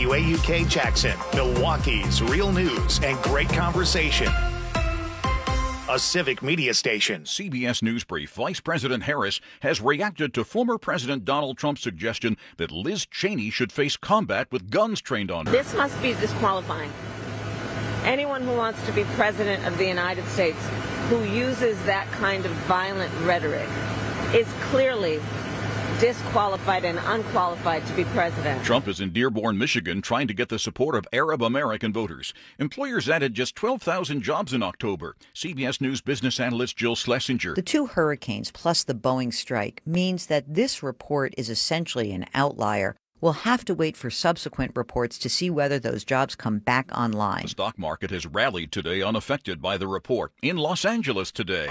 WAUK Jackson, Milwaukee's real news and great conversation. A civic media station. CBS News Brief. Vice President Harris has reacted to former President Donald Trump's suggestion that Liz Cheney should face combat with guns trained on her. This must be disqualifying. Anyone who wants to be president of the United States who uses that kind of violent rhetoric is clearly disqualified and unqualified to be president. Trump is in Dearborn, Michigan, trying to get the support of Arab American voters. Employers added just 12,000 jobs in October. CBS News business analyst Jill Schlesinger. The two hurricanes plus the Boeing strike means that this report is essentially an outlier. We'll have to wait for subsequent reports to see whether those jobs come back online. The stock market has rallied today unaffected by the report. In Los Angeles today,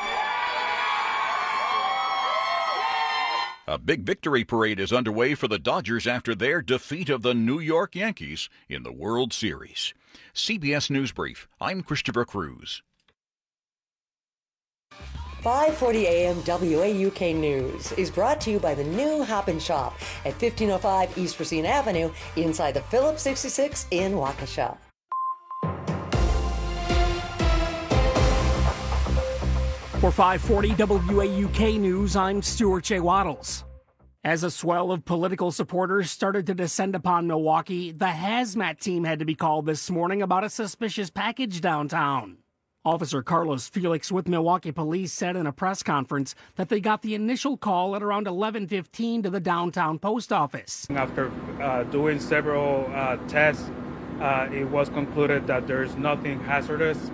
a big victory parade is underway for the Dodgers after their defeat of the New York Yankees in the World Series. CBS News Brief. I'm Christopher Cruz. 540 AM WAUK News is brought to you by the new Hop and Shop at 1505 East Racine Avenue inside the Phillips 66 in Waukesha. For 540 WAUK News, I'm Stuart J. Waddles. As a swell of political supporters started to descend upon Milwaukee, the hazmat team had to be called this morning about a suspicious package downtown. Officer Carlos Felix with Milwaukee Police said in a press conference that they got the initial call at around 11:15 to the downtown post office. After doing several tests, it was concluded that there's nothing hazardous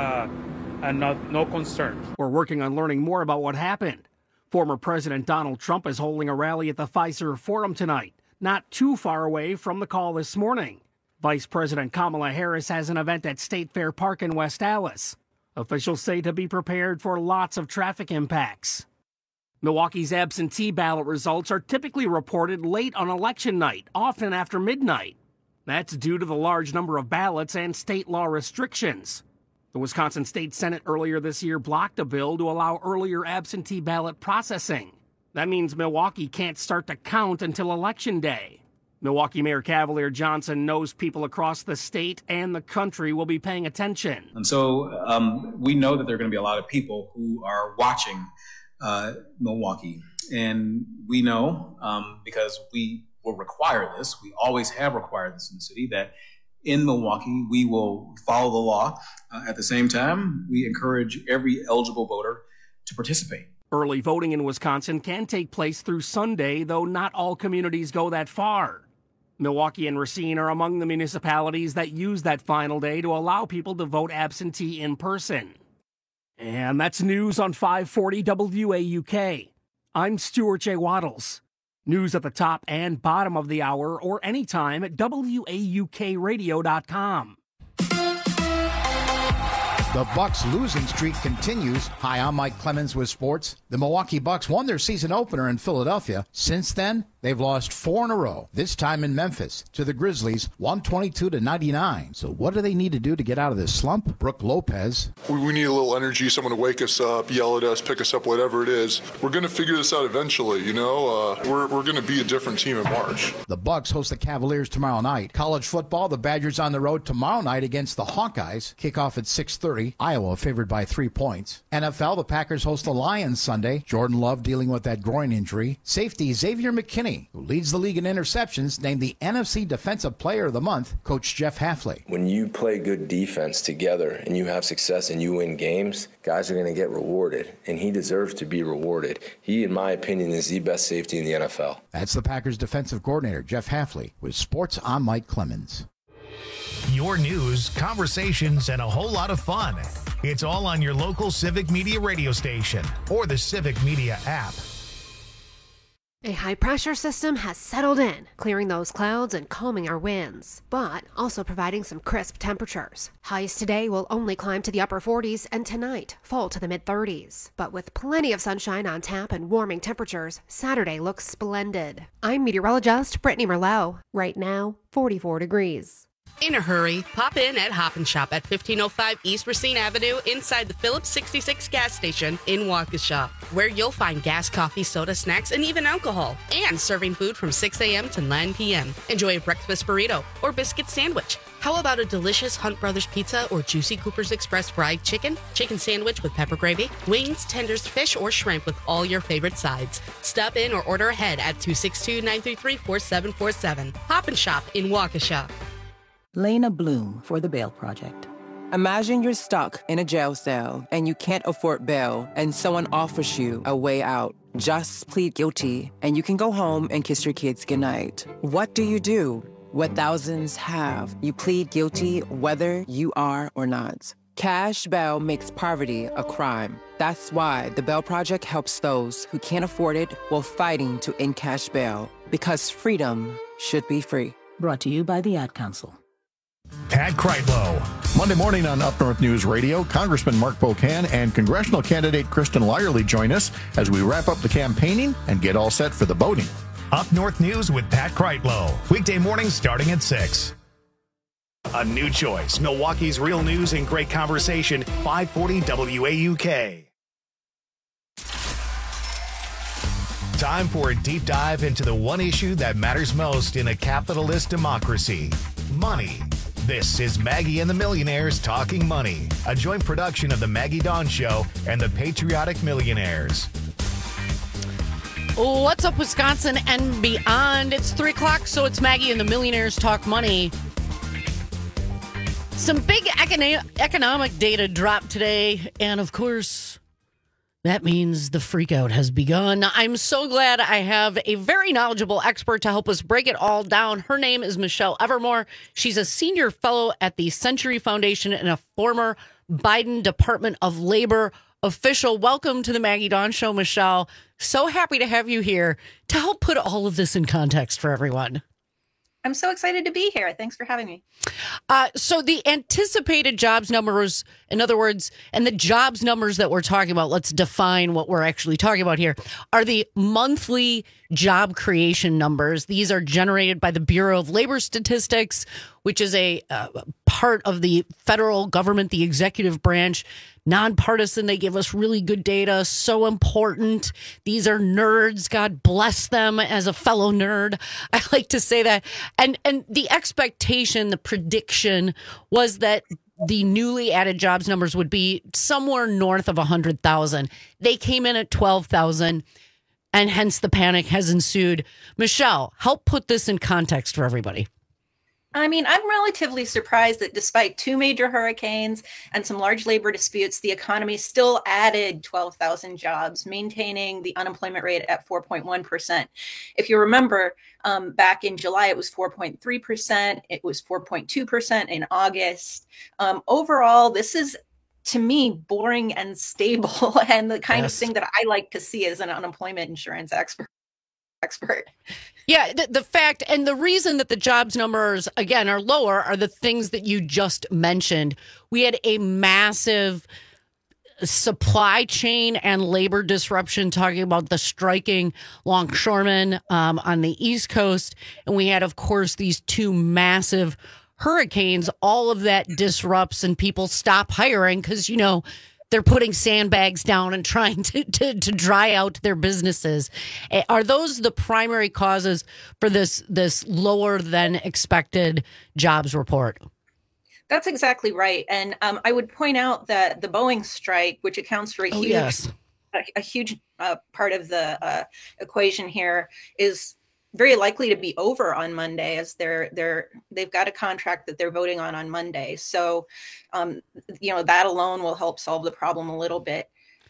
and no concerns. We're working on learning more about what happened. Former President Donald Trump is holding a rally at the Fiserv Forum tonight, not too far away from the call this morning. Vice President Kamala Harris has an event at State Fair Park in West Allis. Officials say to be prepared for lots of traffic impacts. Milwaukee's absentee ballot results are typically reported late on election night, often after midnight. That's due to the large number of ballots and state law restrictions. The Wisconsin State Senate earlier this year blocked a bill to allow earlier absentee ballot processing. That means Milwaukee can't start to count until Election Day. Milwaukee Mayor Cavalier Johnson knows people across the state and the country will be paying attention. And so we know that there are going to be a lot of people who are watching Milwaukee. And we know, because we will require this, we always have required this in the city, that in Milwaukee we will follow the law. At the same time, we encourage every eligible voter to participate. Early voting in Wisconsin can take place through Sunday, though not all communities go that far. Milwaukee and Racine are among the municipalities that use that final day to allow people to vote absentee in person. And that's news on 540 WAUK. I'm Stuart J. Waddles. News at the top and bottom of the hour or anytime at WAUKradio.com. The Bucks losing streak continues. Hi, I'm Mike Clemens with sports. The Milwaukee Bucks won their season opener in Philadelphia. Since then, they've lost 4 in a row, this time in Memphis, to the Grizzlies, 122-99. So what do they need to do to get out of this slump? Brooke Lopez. We need a little energy, someone to wake us up, yell at us, pick us up, whatever it is. We're going to figure this out eventually, you know? We're going to be a different team in March. The Bucks host the Cavaliers tomorrow night. College football, the Badgers on the road tomorrow night against the Hawkeyes. Kickoff at 6:30. Iowa favored by 3 points. NFL, the Packers host the Lions Sunday. Jordan Love dealing with that groin injury. Safety, Xavier McKinney, who leads the league in interceptions, named the NFC Defensive Player of the Month, Coach Jeff Hafley. When you play good defense together and you have success and you win games, guys are going to get rewarded, and he deserves to be rewarded. He, in my opinion, is the best safety in the NFL. That's the Packers defensive coordinator, Jeff Hafley, with Sports. I'm Mike Clemens. Your news, conversations, and a whole lot of fun. It's all on your local Civic Media radio station or the Civic Media app. A high-pressure system has settled in, clearing those clouds and calming our winds, but also providing some crisp temperatures. Highs today will only climb to the upper 40s, and tonight fall to the mid-30s. But with plenty of sunshine on tap and warming temperatures, Saturday looks splendid. I'm meteorologist Brittany Merlot. Right now, 44 degrees. In a hurry, pop in at Hop & Shop at 1505 East Racine Avenue inside the Phillips 66 gas station in Waukesha, where you'll find gas, coffee, soda, snacks, and even alcohol, and serving food from 6 a.m. to 9 p.m. Enjoy a breakfast burrito or biscuit sandwich. How about a delicious Hunt Brothers pizza or juicy Cooper's Express fried chicken sandwich with pepper gravy, wings, tenders, fish, or shrimp with all your favorite sides? Stop in or order ahead at 262-933-4747. Hop & Shop in Waukesha. Lena Bloom for the Bail Project. Imagine you're stuck in a jail cell and you can't afford bail and someone offers you a way out. Just plead guilty and you can go home and kiss your kids goodnight. What do? What thousands have. You plead guilty whether you are or not. Cash bail makes poverty a crime. That's why the Bail Project helps those who can't afford it while fighting to end cash bail. Because freedom should be free. Brought to you by the Ad Council. Pat Kreitlow. Monday morning on Up North News Radio, Congressman Mark Pocan and congressional candidate Kristen Lyerly join us as we wrap up the campaigning and get all set for the voting. Up North News with Pat Kreitlow. Weekday mornings starting at 6. A new choice. Milwaukee's real news and great conversation. 540 WAUK. Time for a deep dive into the one issue that matters most in a capitalist democracy. Money. This is Maggie and the Millionaires Talking Money, a joint production of the Maggie Dawn Show and the Patriotic Millionaires. What's up, Wisconsin and beyond? It's 3 o'clock, so it's Maggie and the Millionaires Talk Money. Some big economic data dropped today, and of course, that means the freakout has begun. I'm so glad I have a very knowledgeable expert to help us break it all down. Her name is Michelle Evermore. She's a senior fellow at the Century Foundation and a former Biden Department of Labor official. Welcome to the Maggie Dawn Show, Michelle. So happy to have you here to help put all of this in context for everyone. I'm so excited to be here. Thanks for having me. So the anticipated jobs numbers, in other words, and the jobs numbers that we're talking about, let's define what we're actually talking about here, are the monthly job creation numbers. These are generated by the Bureau of Labor Statistics, which is a part of the federal government, the executive branch. Nonpartisan, they give us really good data, so important. These are nerds, God bless them. As a fellow nerd, I like to say that. And the expectation, the prediction was that the newly added jobs numbers would be somewhere north of 100,000. They came in at 12,000, and hence the panic has ensued. Michelle, help put this in context for everybody. I mean, I'm relatively surprised that despite 2 major hurricanes and some large labor disputes, the economy still added 12,000 jobs, maintaining the unemployment rate at 4.1%. If you remember, back in July, it was 4.3%. It was 4.2% in August. Overall, this is, to me, boring and stable and the kind of thing that I like to see as an unemployment insurance expert. Yeah, the fact and the reason that the jobs numbers, again, are lower are the things that you just mentioned. We had a massive supply chain and labor disruption, talking about the striking longshoremen on the East Coast. And we had, of course, these 2 massive hurricanes. All of that disrupts and people stop hiring because, you know, they're putting sandbags down and trying to dry out their businesses. Are those the primary causes for this lower than expected jobs report? That's exactly right. And I would point out that the Boeing strike, which accounts for a huge part of the equation here, is very likely to be over on Monday, as they've got a contract that they're voting on Monday. So, that alone will help solve the problem a little bit.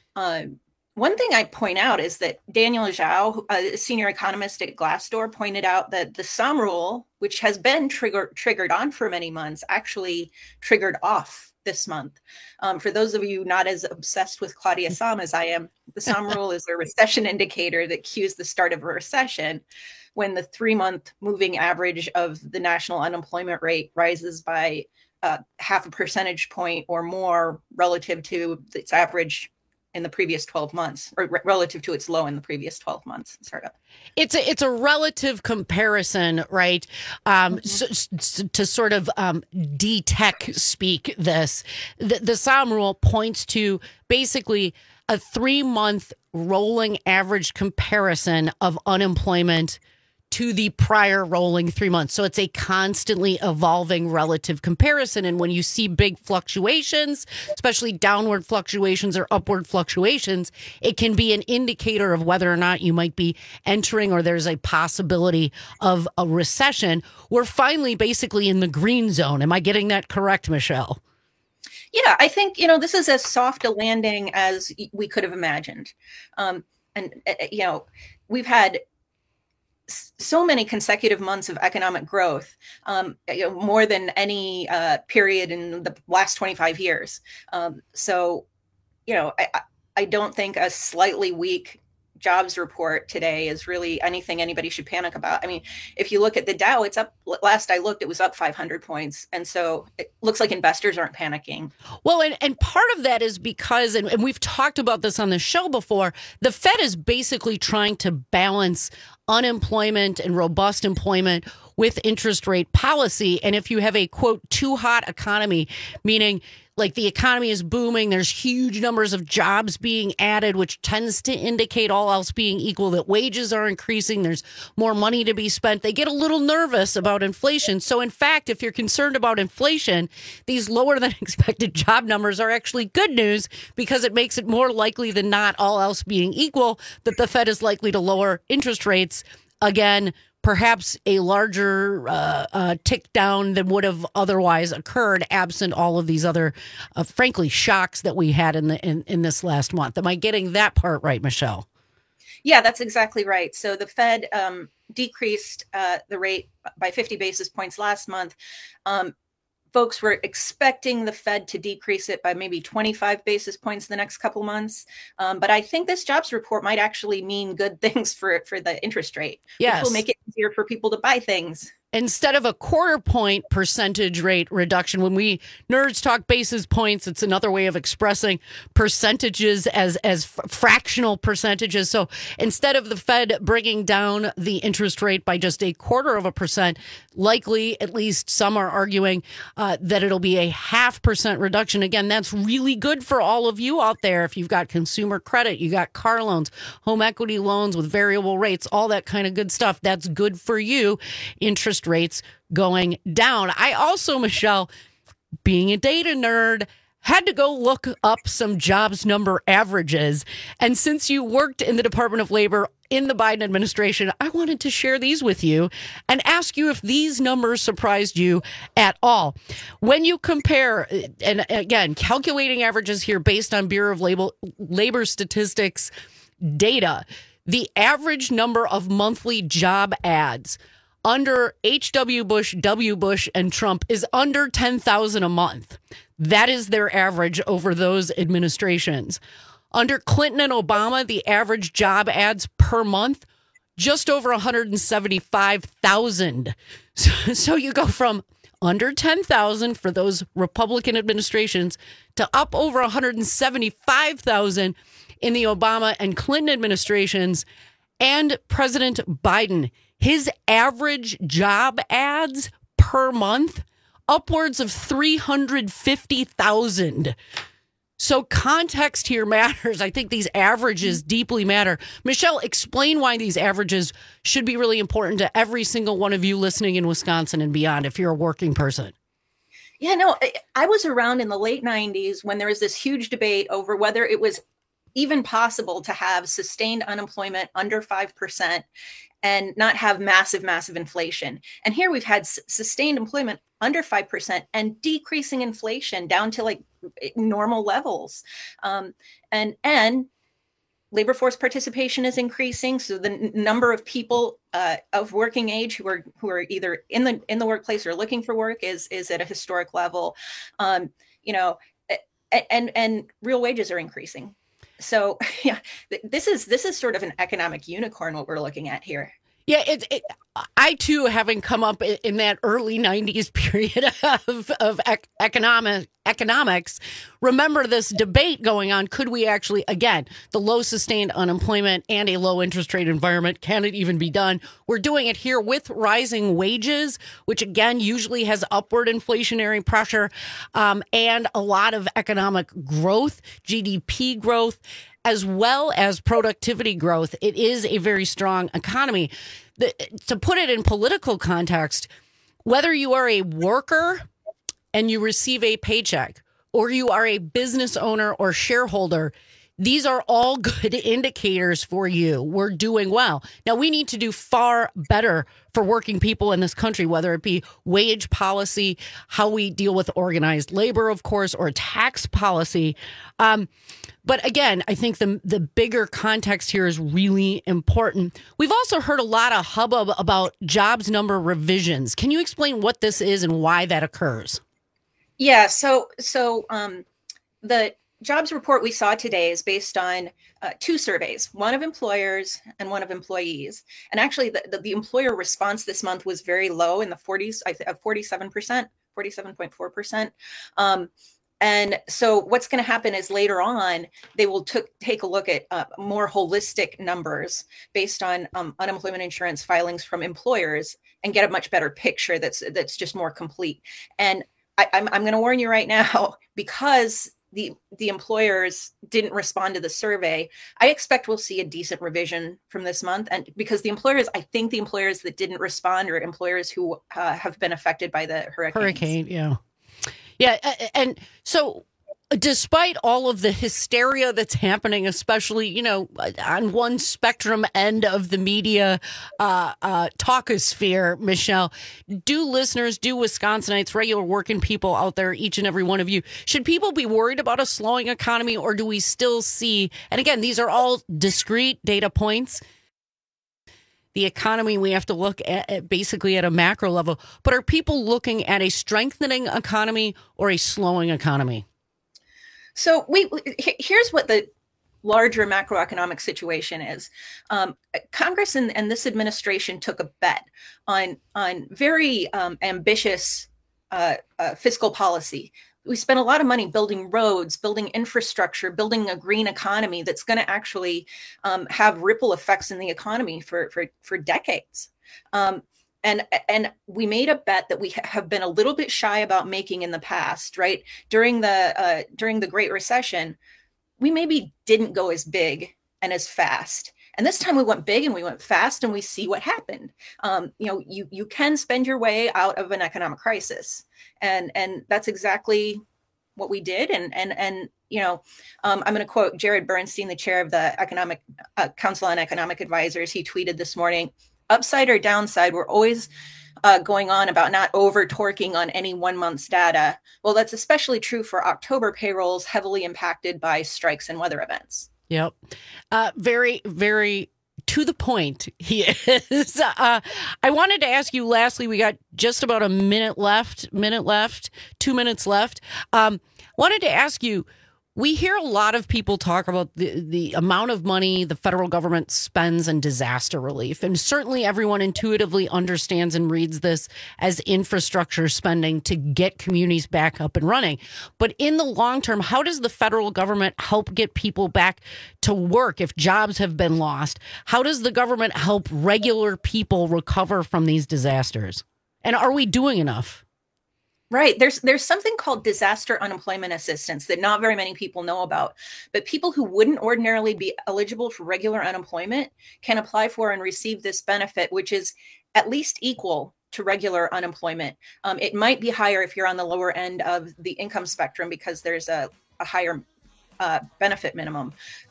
One thing I point out is that Daniel Zhao, a senior economist at Glassdoor, pointed out that the Sahm rule, which has been triggered on for many months, actually triggered off this month. For those of you not as obsessed with Claudia Sahm as I am, the Sahm rule is a recession indicator that cues the start of a recession when the 3-month moving average of the national unemployment rate rises by half a percentage point or more relative to its average in the previous 12 months, or relative to its low in the previous 12 months. Sort of. It's a relative comparison, right? To sort of D-Tech speak this, the Sahm rule points to basically a 3-month rolling average comparison of unemployment to the prior rolling 3 months. So it's a constantly evolving relative comparison. And when you see big fluctuations, especially downward fluctuations or upward fluctuations, it can be an indicator of whether or not you might be entering or there's a possibility of a recession. We're finally basically in the green zone. Am I getting that correct, Michelle? Yeah, I think, this is as soft a landing as we could have imagined. We've had so many consecutive months of economic growth, more than any period in the last 25 years. I don't think a slightly weak jobs report today is really anything anybody should panic about. I mean, if you look at the Dow, it's up. Last I looked, it was up 500 points. And so it looks like investors aren't panicking. Well, and part of that is because, and we've talked about this on the show before, the Fed is basically trying to balance unemployment and robust employment with interest rate policy. And if you have a, quote, too hot economy, meaning like the economy is booming, there's huge numbers of jobs being added, which tends to indicate, all else being equal, that wages are increasing, there's more money to be spent. They get a little nervous about inflation. So in fact, if you're concerned about inflation, these lower than expected job numbers are actually good news, because it makes it more likely than not, all else being equal, that the Fed is likely to lower interest rates again, perhaps a larger tick down than would have otherwise occurred absent all of these other, frankly, shocks that we had in this last month. Am I getting that part right, Michelle? Yeah, that's exactly right. So the Fed decreased the rate by 50 basis points last month. Folks were expecting the Fed to decrease it by maybe 25 basis points the next couple months. But I think this jobs report might actually mean good things for the interest rate, yes, which will make it easier for people to buy things. Instead of a 0.25 point percentage rate reduction, when we nerds talk basis points, it's another way of expressing percentages as fractional percentages. So instead of the Fed bringing down the interest rate by just 0.25%, likely, at least some are arguing that it'll be a 0.5% reduction. Again, that's really good for all of you out there. If you've got consumer credit, you got car loans, home equity loans with variable rates, all that kind of good stuff. That's good for you. Interest rates going down. I also, Michelle, being a data nerd, had to go look up some jobs number averages. And since you worked in the Department of Labor in the Biden administration, I wanted to share these with you and ask you if these numbers surprised you at all. When you compare, and again, calculating averages here based on Bureau of Labor Statistics data, the average number of monthly job ads under H.W. Bush, W. Bush, and Trump is under 10,000 a month. That is their average over those administrations. Under Clinton and Obama, the average job ads per month, just over 175,000. So you go from under 10,000 for those Republican administrations to up over 175,000 in the Obama and Clinton administrations. And President Biden, his average job ads per month, upwards of 350,000. So context here matters. I think these averages deeply matter. Michelle, explain why these averages should be really important to every single one of you listening in Wisconsin and beyond if you're a working person. Yeah, no, I was around in the late 90s when there was this huge debate over whether it was even possible to have sustained unemployment under 5% and not have massive inflation. And here we've had sustained employment under 5% and decreasing inflation down to like normal levels. And labor force participation is increasing. So the number of people of working age who are either in the workplace or looking for work is at a historic level. And real wages are increasing. So, yeah, this is sort of an economic unicorn, what we're looking at here. Yeah, I too, having come up in that early 90s period of economics, remember this debate going on. Could we actually, again, the low sustained unemployment and a low interest rate environment, can it even be done? We're doing it here with rising wages, which again usually has upward inflationary pressure, and a lot of economic growth, GDP growth, as well as productivity growth. It is a very strong economy. To put it in political context, whether you are a worker and you receive a paycheck, or you are a business owner or shareholder, these are all good indicators for you. We're doing well. Now, we need to do far better for working people in this country, whether it be wage policy, how we deal with organized labor, of course, or tax policy. But again, I think the bigger context here is really important. We've also heard a lot of hubbub about jobs number revisions. Can you explain what this is and why that occurs? Yeah, so the jobs report we saw today is based on two surveys, one of employers and one of employees. And actually, the employer response this month was very low in the 40s, 47%, 47.4%. And so what's going to happen is later on, they will take a look at more holistic numbers based on unemployment insurance filings from employers and get a much better picture that's just more complete. And I'm going to warn you right now, because the employers didn't respond to the survey, I expect we'll see a decent revision from this month. And because I think the employers that didn't respond are employers who have been affected by the hurricane. Yeah. Yeah. And so despite all of the hysteria that's happening, especially, on one spectrum end of the media talkosphere, Michelle, do Wisconsinites, regular working people out there, each and every one of you, should people be worried about a slowing economy, or do we still see, and again, these are all discrete data points, the economy we have to look at basically at a macro level, but are people looking at a strengthening economy or a slowing economy? So here's what the larger macroeconomic situation is. Congress and this administration took a bet on very ambitious fiscal policy. We spent a lot of money building roads, building infrastructure, building a green economy that's going to actually have ripple effects in the economy for decades. And we made a bet that we have been a little bit shy about making in the past, right? During the Great Recession, we maybe didn't go as big and as fast. And this time we went big and we went fast, and we see what happened. You can spend your way out of an economic crisis, and that's exactly what we did. And I'm going to quote Jared Bernstein, the chair of the Economic Council on Economic Advisors. He tweeted this morning, "Upside or downside, we're always going on about not over torquing on any 1 month's data. Well, that's especially true for October payrolls heavily impacted by strikes and weather events." Yep. Very, very to the point he is. I wanted to ask you lastly, we got just about 2 minutes left. Wanted to ask you, we hear a lot of people talk about the amount of money the federal government spends in disaster relief. And certainly everyone intuitively understands and reads this as infrastructure spending to get communities back up and running. But in the long term, how does the federal government help get people back to work if jobs have been lost? How does the government help regular people recover from these disasters? And are we doing enough? Right. There's something called disaster unemployment assistance that not very many people know about, but people who wouldn't ordinarily be eligible for regular unemployment can apply for and receive this benefit, which is at least equal to regular unemployment. It might be higher if you're on the lower end of the income spectrum because there's a higher benefit minimum.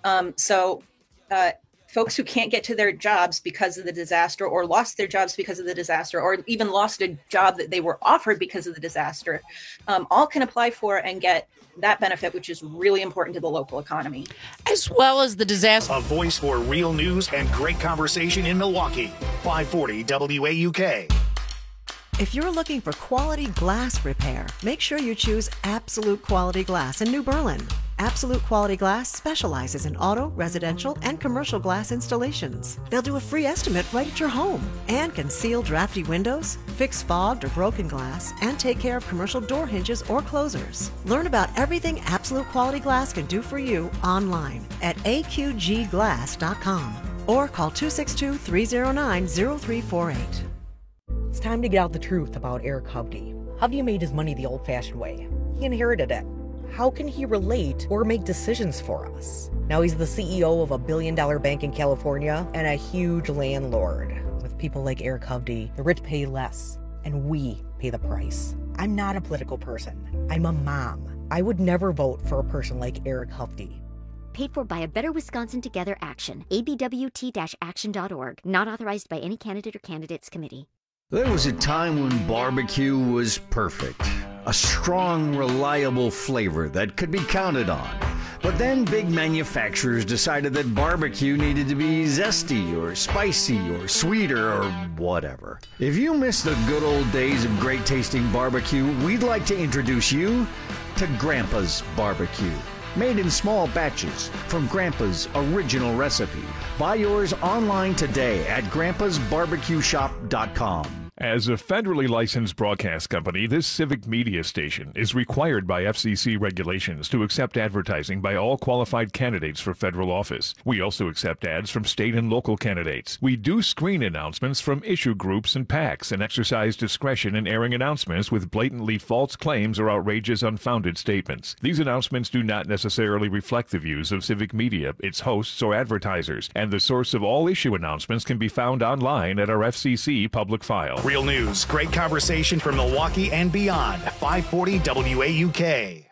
Folks who can't get to their jobs because of the disaster, or lost their jobs because of the disaster, or even lost a job that they were offered because of the disaster, all can apply for and get that benefit, which is really important to the local economy. As well as the disaster. A voice for real news and great conversation in Milwaukee. 540 WAUK. If you're looking for quality glass repair, make sure you choose Absolute Quality Glass in New Berlin. Absolute Quality Glass specializes in auto, residential, and commercial glass installations. They'll do a free estimate right at your home and can seal drafty windows, fix fogged or broken glass, and take care of commercial door hinges or closers. Learn about everything Absolute Quality Glass can do for you online at aqgglass.com or call 262-309-0348. It's time to get out the truth about Eric Hovde. Hovde made his money the old-fashioned way. He inherited it. How can he relate or make decisions for us? Now he's the CEO of a billion-dollar bank in California and a huge landlord. With people like Eric Hovde, the rich pay less, and we pay the price. I'm not a political person. I'm a mom. I would never vote for a person like Eric Hovde. Paid for by a Better Wisconsin Together Action. abwt-action.org. Not authorized by any candidate or candidates committee. There was a time when barbecue was perfect. A strong, reliable flavor that could be counted on. But then big manufacturers decided that barbecue needed to be zesty or spicy or sweeter or whatever. If you miss the good old days of great tasting barbecue, we'd like to introduce you to Grandpa's Barbecue. Made in small batches from Grandpa's original recipe. Buy yours online today at grandpasbarbecueshop.com. As a federally licensed broadcast company, this civic media station is required by FCC regulations to accept advertising by all qualified candidates for federal office. We also accept ads from state and local candidates. We do screen announcements from issue groups and PACs and exercise discretion in airing announcements with blatantly false claims or outrageous, unfounded statements. These announcements do not necessarily reflect the views of civic media, its hosts, or advertisers, and the source of all issue announcements can be found online at our FCC public file. Real news, great conversation from Milwaukee and beyond. 540 WAUK.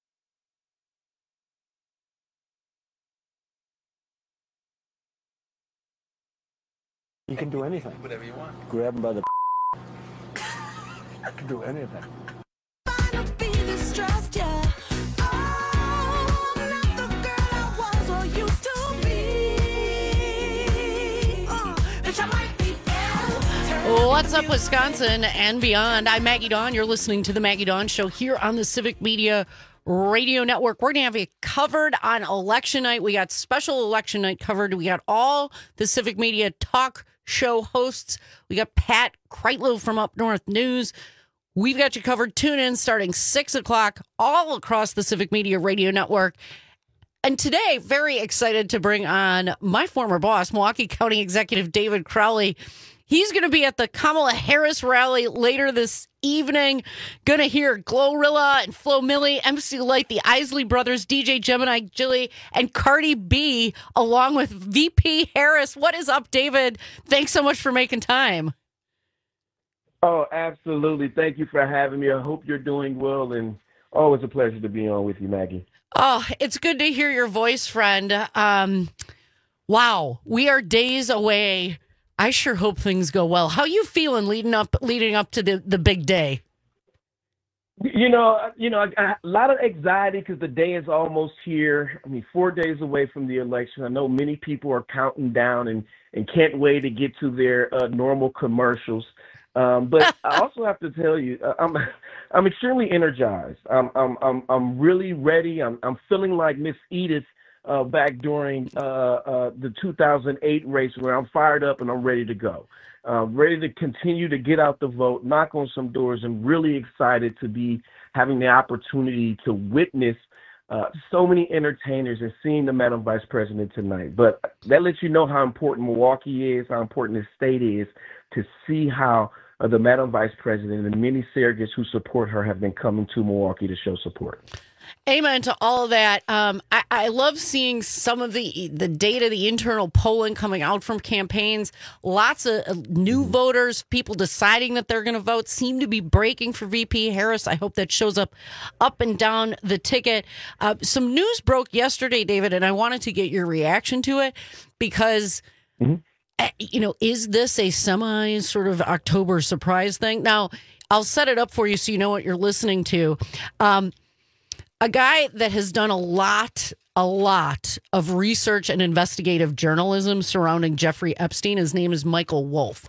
You can do anything. Whatever you want. Grab him by the I can do anything. What's up, Wisconsin and beyond? I'm Maggie Dawn. You're listening to the Maggie Dawn Show here on the Civic Media Radio Network. We're going to have you covered on election night. We got special election night covered. We got all the Civic Media talk show hosts. We got Pat Kreitlow from Up North News. We've got you covered. Tune in starting 6 o'clock all across the Civic Media Radio Network. And today, very excited to bring on my former boss, Milwaukee County Executive David Crowley. He's going to be at the Kamala Harris rally later this evening. Going to hear Glorilla and Flo Milli, MC Light, the Isley Brothers, DJ Gemini Gilly, and Cardi B, along with VP Harris. What is up, David? Thanks so much for making time. Oh, absolutely. Thank you for having me. I hope you're doing well, and always a pleasure to be on with you, Maggie. Oh, it's good to hear your voice, friend. Wow, we are days away. I sure hope things go well. How you feeling leading up to the big day? You know, a lot of anxiety because the day is almost here. I mean, 4 days away from the election. I know many people are counting down and can't wait to get to their normal commercials. But I also have to tell you, I'm extremely energized. I'm really ready. I'm feeling like Miss Edith back during the 2008 race, where I'm fired up and I'm ready to go. Ready to continue to get out the vote, knock on some doors, and really excited to be having the opportunity to witness so many entertainers and seeing the Madam Vice President tonight. But that lets you know how important Milwaukee is, how important this state is, to see how the Madam Vice President and the many surrogates who support her have been coming to Milwaukee to show support. Amen to all of that. I love seeing some of the data, the internal polling coming out from campaigns. Lots of new voters, people deciding that they're going to vote, seem to be breaking for VP Harris. I hope that shows up and down the ticket. Some news broke yesterday, David, and I wanted to get your reaction to it because, is this a semi sort of October surprise thing? Now, I'll set it up for you so you know what you're listening to. A guy that has done a lot of research and investigative journalism surrounding Jeffrey Epstein. His name is Michael Wolff.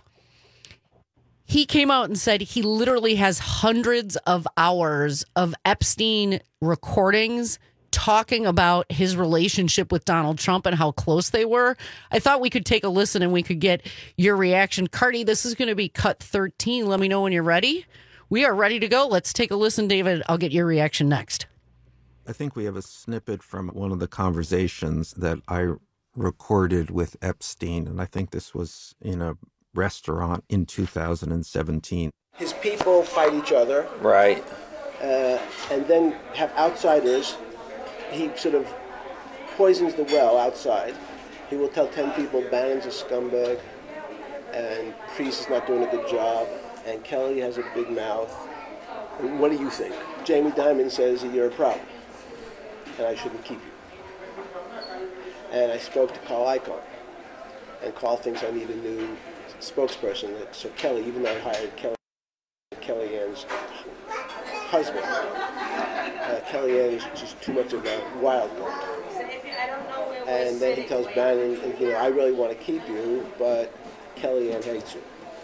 He came out and said he literally has hundreds of hours of Epstein recordings talking about his relationship with Donald Trump and how close they were. I thought we could take a listen and we could get your reaction. Cardi, this is going to be cut 13. Let me know when you're ready. We are ready to go. Let's take a listen, David. I'll get your reaction next. I think we have a snippet from one of the conversations that I recorded with Epstein, and I think this was in a restaurant in 2017. His people fight each other. Right. And then have outsiders. He sort of poisons the well outside. He will tell 10 people Bannon's a scumbag and Priest is not doing a good job and Kelly has a big mouth. And what do you think? Jamie Dimon says you're a problem and I shouldn't keep you. And I spoke to Carl Icahn, and Carl thinks I need a new spokesperson. So Kelly, even though I hired Kellyanne's husband, Kellyanne's just too much of a wild card. And then he tells Bannon, I really want to keep you, but Kellyanne hates you.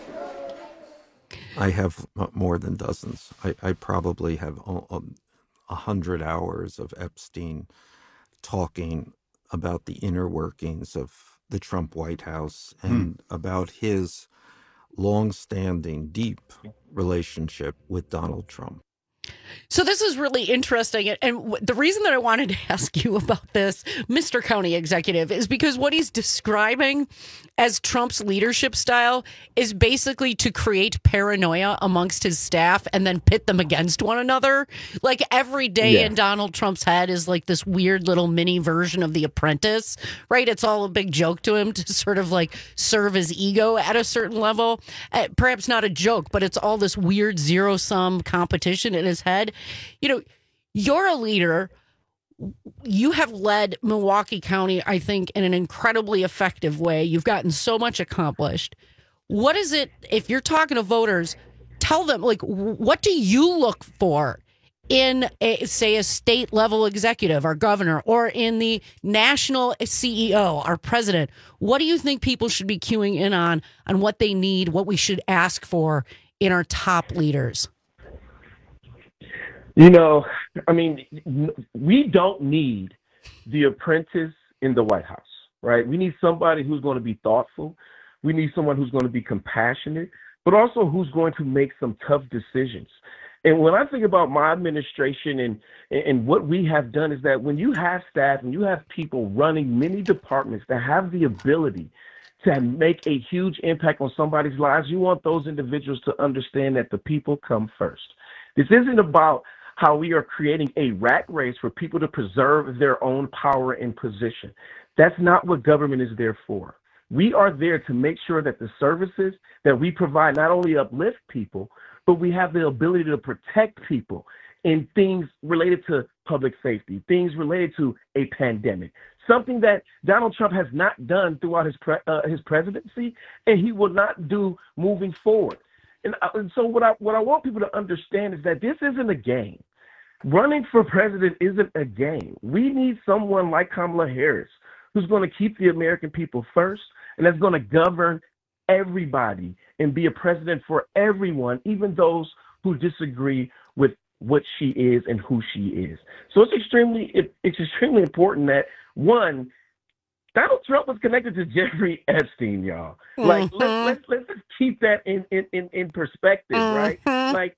I have more than dozens. I probably have 100 hours of Epstein talking about the inner workings of the Trump White House and about his long-standing, deep relationship with Donald Trump. So this is really interesting. And the reason that I wanted to ask you about this, Mr. County Executive, is because what he's describing as Trump's leadership style is basically to create paranoia amongst his staff and then pit them against one another. Like every day in Donald Trump's head is like this weird little mini version of The Apprentice, right? It's all a big joke to him to sort of like serve his ego at a certain level. Perhaps not a joke, but it's all this weird zero-sum competition in his head. You're a leader. You have led Milwaukee County, I think, in an incredibly effective way. You've gotten so much accomplished. What is it, if you're talking to voters, tell them, what do you look for in, a state level executive, our governor, or in the national CEO, our president? What do you think people should be queuing in on what they need, what we should ask for in our top leaders? We don't need the apprentice in the White House, right? We need somebody who's going to be thoughtful. We need someone who's going to be compassionate, but also who's going to make some tough decisions. And when I think about my administration and what we have done is that when you have staff and you have people running many departments that have the ability to make a huge impact on somebody's lives, you want those individuals to understand that the people come first. This isn't about how we are creating a rat race for people to preserve their own power and position. That's not what government is there for. We are there to make sure that the services that we provide not only uplift people, but we have the ability to protect people in things related to public safety, things related to a pandemic, something that Donald Trump has not done throughout his presidency, and he will not do moving forward. And so what I want people to understand is that this isn't a game. Running for president isn't a game. We need someone like Kamala Harris who's going to keep the American people first and that's going to govern everybody and be a president for everyone, even those who disagree with what she is and who she is. So it's extremely important that, one, Donald Trump was connected to Jeffrey Epstein, y'all. Let's just keep that in perspective, right? Like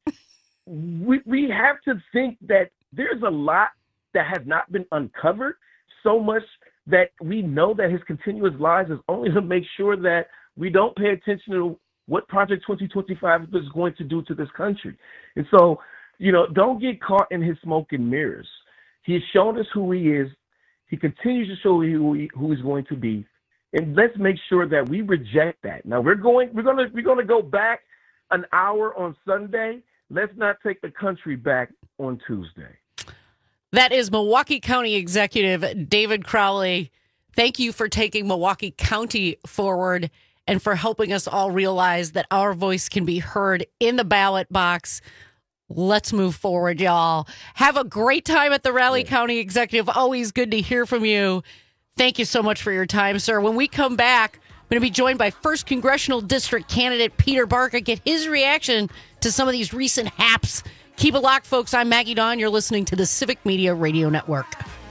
we have to think that there's a lot that has not been uncovered, so much that we know that his continuous lies is only to make sure that we don't pay attention to what Project 2025 is going to do to this country. And so, don't get caught in his smoke and mirrors. He's shown us who he is. He continues to show you who he's going to be, and let's make sure that we reject that. Now we're going to go back an hour on Sunday. Let's not take the country back on Tuesday. That is Milwaukee County Executive David Crowley. Thank you for taking Milwaukee County forward and for helping us all realize that our voice can be heard in the ballot box. Let's move forward, y'all. Have a great time at the Raleigh County Executive. Always good to hear from you. Thank you so much for your time, sir. When we come back, I'm going to be joined by 1st Congressional District candidate Peter Barca. Get his reaction to some of these recent haps. Keep it locked, folks. I'm Maggie Dawn. You're listening to the Civic Media Radio Network.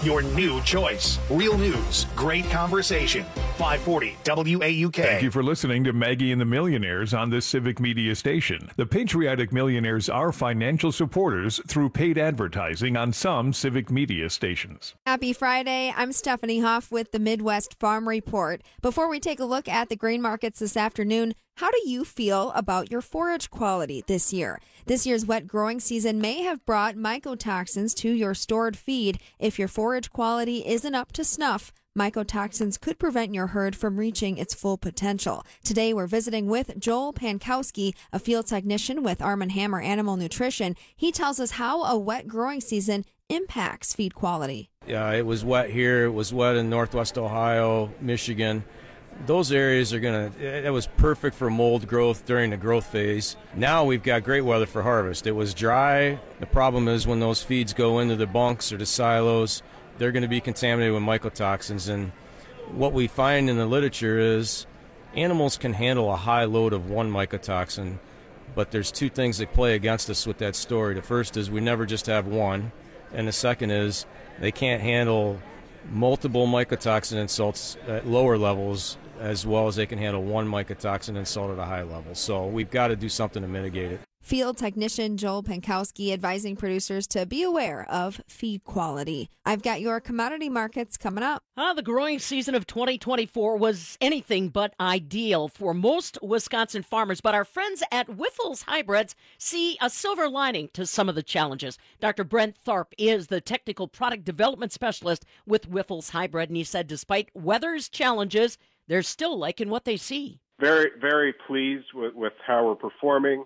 your new choice. Real news, great conversation. 540 WAUK. Thank you for listening to Maggie and the Millionaires on this Civic Media station. The patriotic millionaires are financial supporters through paid advertising on some Civic Media stations. Happy Friday. I'm Stephanie Hoff with the Midwest Farm Report. Before we take a look at the grain markets this afternoon, how do you feel about your forage quality this year? This year's wet growing season may have brought mycotoxins to your stored feed. If your forage quality isn't up to snuff, mycotoxins could prevent your herd from reaching its full potential. Today, we're visiting with Joel Pankowski, a field technician with Arm & Hammer Animal Nutrition. He tells us how a wet growing season impacts feed quality. Yeah, it was wet here. It was wet in Northwest Ohio, Michigan. Those areas it was perfect for mold growth during the growth phase. Now we've got great weather for harvest. It was dry. The problem is when those feeds go into the bunks or the silos, they're going to be contaminated with mycotoxins. And what we find in the literature is animals can handle a high load of one mycotoxin, but there's two things that play against us with that story. The first is we never just have one, and the second is they can't handle multiple mycotoxin insults at lower levels as well as they can handle one mycotoxin insult at a high level. So we've got to do something to mitigate it. Field technician Joel Pankowski advising producers to be aware of feed quality. I've got your commodity markets coming up. The growing season of 2024 was anything but ideal for most Wisconsin farmers, but our friends at Wyffels Hybrids see a silver lining to some of the challenges. Dr. Brent Tharp is the technical product development specialist with Wyffels Hybrid, and he said despite weather's challenges, they're still liking what they see. Very, very pleased with how we're performing.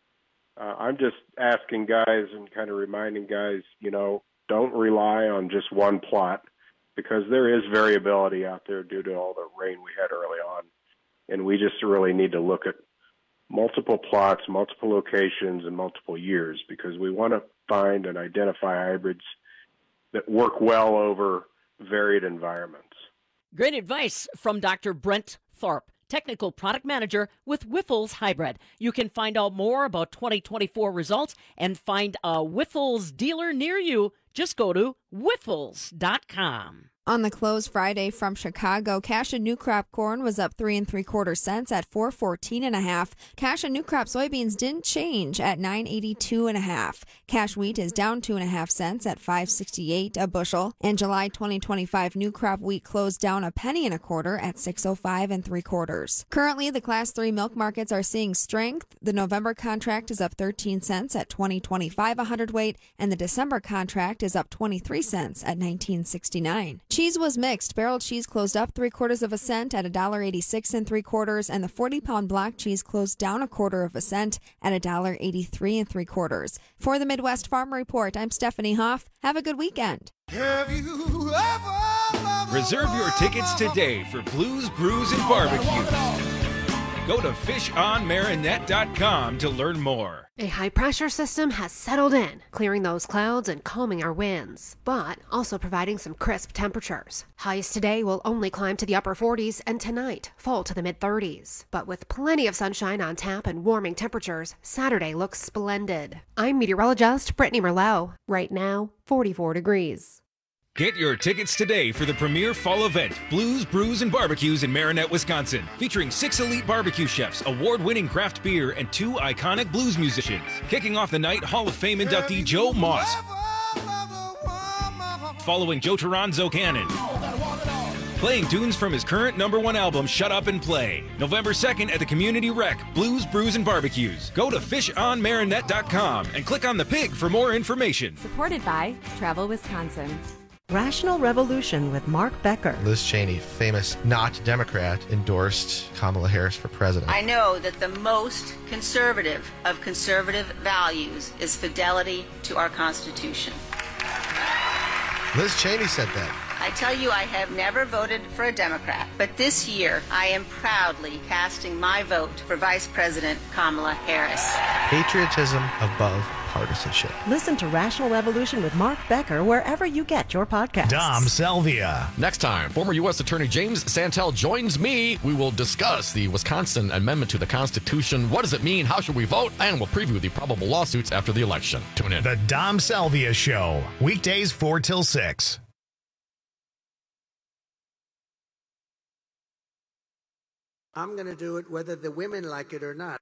I'm just asking guys and kind of reminding guys, don't rely on just one plot because there is variability out there due to all the rain we had early on. And we just really need to look at multiple plots, multiple locations, and multiple years because we want to find and identify hybrids that work well over varied environments. Great advice from Dr. Brent Tharp, Technical Product Manager with Wyffels Hybrid. You can find out more about 2024 results and find a Wyffels dealer near you. Just go to Wyffels.com. On the close Friday from Chicago, cash and new crop corn was up 3 3/4 cents at $4.14.5. Cash and new crop soybeans didn't change at $9.82.5. Cash wheat is down 2.5 cents at $5.68 a bushel. And July 2025 new crop wheat closed down a penny and a quarter at $6.05 3/4. Currently, the Class 3 milk markets are seeing strength. The November contract is up 13 cents at $20.25 a hundredweight, and the December contract is up 23 cents at $19.69. Cheese was mixed. Barrel cheese closed up 3/4 cent at $1.86 3/4, and the 40-pound block cheese closed down 1/4 cent at $1.83 3/4. For the Midwest Farm Report, I'm Stephanie Hoff. Have a good weekend. Reserve your tickets today for Blues, Brews, and Barbecue. Go to fishonmarinette.com to learn more. A high-pressure system has settled in, clearing those clouds and calming our winds, but also providing some crisp temperatures. Highs today will only climb to the upper 40s, and tonight fall to the mid-30s. But with plenty of sunshine on tap and warming temperatures, Saturday looks splendid. I'm meteorologist Brittany Merlot. Right now, 44 degrees. Get your tickets today for the premier fall event, Blues, Brews, and Barbecues in Marinette, Wisconsin, featuring 6 elite barbecue chefs, award-winning craft beer, and 2 iconic blues musicians. Kicking off the night, Hall of Fame inductee Joe Moss, following Joe Toronzo Cannon, playing tunes from his current #1 album, Shut Up and Play. November 2nd at the Community Rec, Blues, Brews, and Barbecues. Go to fishonmarinette.com and click on the pig for more information. Supported by Travel Wisconsin. Rational Revolution with Mark Becker. Liz Cheney, famous not Democrat, endorsed Kamala Harris for president. I know that the most conservative of conservative values is fidelity to our Constitution. Liz Cheney said that. I tell you, I have never voted for a Democrat, but this year I am proudly casting my vote for Vice President Kamala Harris. Patriotism above partisanship. Listen to Rational Revolution with Mark Becker wherever you get your podcasts. Dom Salvia. Next time, former U.S. Attorney James Santel joins me. We will discuss the Wisconsin Amendment to the Constitution. What does it mean? How should we vote? And we'll preview the probable lawsuits after the election. Tune in. The Dom Salvia Show. Weekdays 4 till 6. I'm going to do it whether the women like it or not.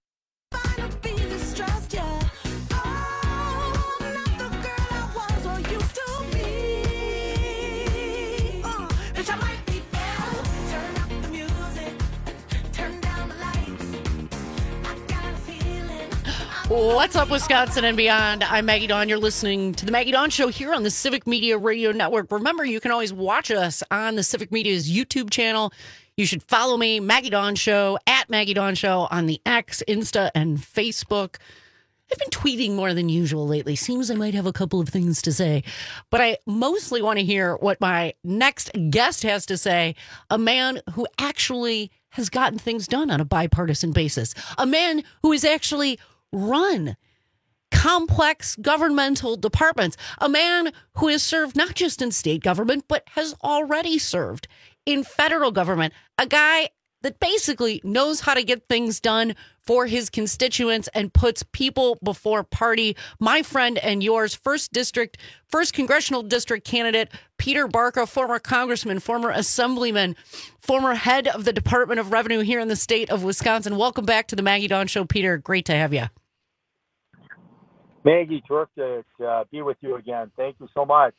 What's up, Wisconsin and beyond? I'm Maggie Dawn. You're listening to the Maggie Dawn Show here on the Civic Media Radio Network. Remember, you can always watch us on the Civic Media's YouTube channel. You should follow me, Maggie Dawn Show, at Maggie Dawn Show on the X, Insta, and Facebook. I've been tweeting more than usual lately. Seems I might have a couple of things to say. But I mostly want to hear what my next guest has to say, a man who actually has gotten things done on a bipartisan basis, a man who is actually run complex governmental departments, a man who has served not just in state government, but has already served in federal government, a guy that basically knows how to get things done for his constituents and puts people before party. My friend and yours, 1st Congressional District candidate, Peter Barca, former congressman, former assemblyman, former head of the Department of Revenue here in the state of Wisconsin. Welcome back to the Maggie Dawn Show, Peter. Great to have you. Maggie, terrific to be with you again. Thank you so much.